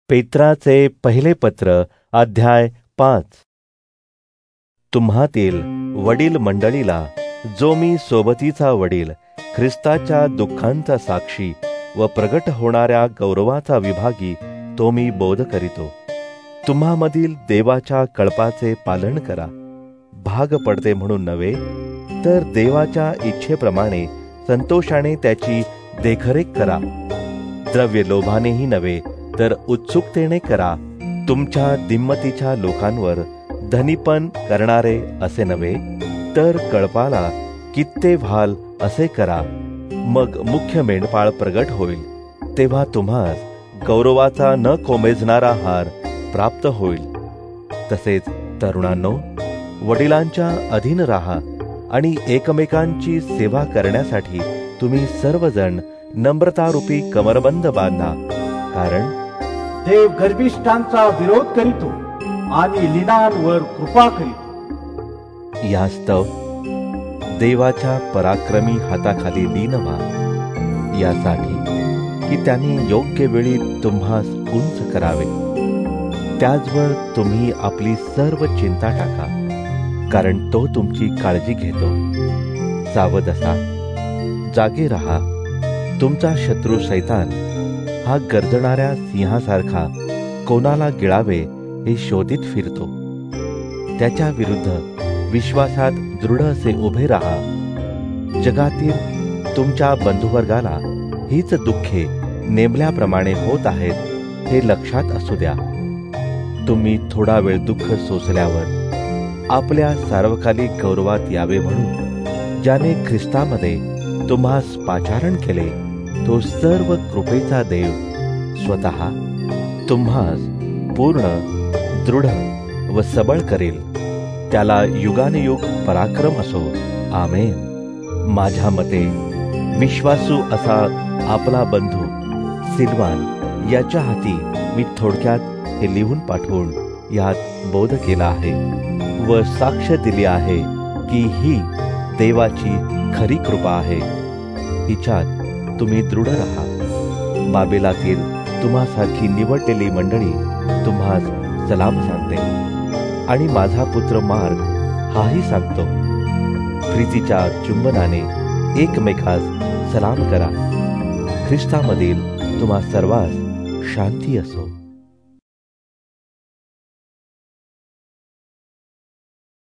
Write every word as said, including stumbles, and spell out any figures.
पेत्राचे पहिले पत्र अध्याय पाच. तुम्हातील वडील मंडळीला, जो मी सोबतीचा वडील, ख्रिस्ताच्या दुःखांचा साक्षी व प्रगट होणाऱ्या गौरवाचा विभागी, तो मी बोध करीतो. तुम्हामधील देवाच्या कळपाचे पालन करा, भाग पडते म्हणून नव्हे, तर देवाच्या इच्छेप्रमाणे संतोषाने त्याची देखरेख करा. द्रव्य लोभानेही नव्हे, तर उत्सुकतेने करा. तुमच्या दिम्मतीच्या लोकांवर धनीपण करणारे असे नव्हे, तर कळपाला कित्ते व्हाल असे करा. मग मुख्य मेंढपाळ प्रगट होईल, तेव्हा तुम्हास गौरवाचा न कोमेजणारा हार प्राप्त होईल. तसेच तरुणांनो, वडिलांच्या अधीन राहा आणि एकमेकांची सेवा करण्यासाठी तुम्ही सर्वजण नम्रतारूपी कमरबंद बांधा. कारण देव गर्विष्ठांचा विरोध करीतो आणि लीनांवर कृपा करीतो. यास्तव देवाच्या पराक्रमी हाताखाली लीन व्हा, यासाठी की त्याने योग्य वेळी तुम्हास उंच करावे. त्याचवर तुम्ही आपली सर्व चिंता टाका, कारण तो तुमची काळजी घेतो. सावध असा, जागे रहा. तुमचा शत्रू शैतान हा गर्जणाऱ्या सिंहासारखा कोणाला गिळावे हे शोधित फिरतो. त्याच्या विरुद्ध विश्वासात दृढ असे उभे राहा. जगातील तुमच्या बंधुवर्गाला हीच दुःखे नेमल्याप्रमाणे होत आहेत हे लक्षात असू द्या. तुम्ही थोडा वेळ दुःख सोसल्यावर आपल्या सार्वकालिक गौरवात यावे म्हणून ज्याने ख्रिस्तामध्ये तुम्हास पाचारण केले, तो सर्व कृपेचा देव स्वतः तुम्हास पूर्ण, दृढ व सबळ करेल. त्याला युगानुयुग पराक्रम असो. आमेन. माझ्या मते विश्वासू असा आपला बंधू सिल्वान याच्या हाती मी थोडक्यात हे लिहून पाठवून यात बोध केला आहे व साक्ष दिली आहे की ही देवाची खरी कृपा आहे. हिच्यात तुम्ही दृढ राहा. बाबेलातील तुम्हासारखी निवडलेली मंडळी तुम्हास सलाम सांगते आणि माझा पुत्र मार्ग हाही सांगतो. प्रीतीच्या चुंबनाने एकमेकास सलाम करा. ख्रिस्तामधील तुम्हा सर्वांस शांती असो.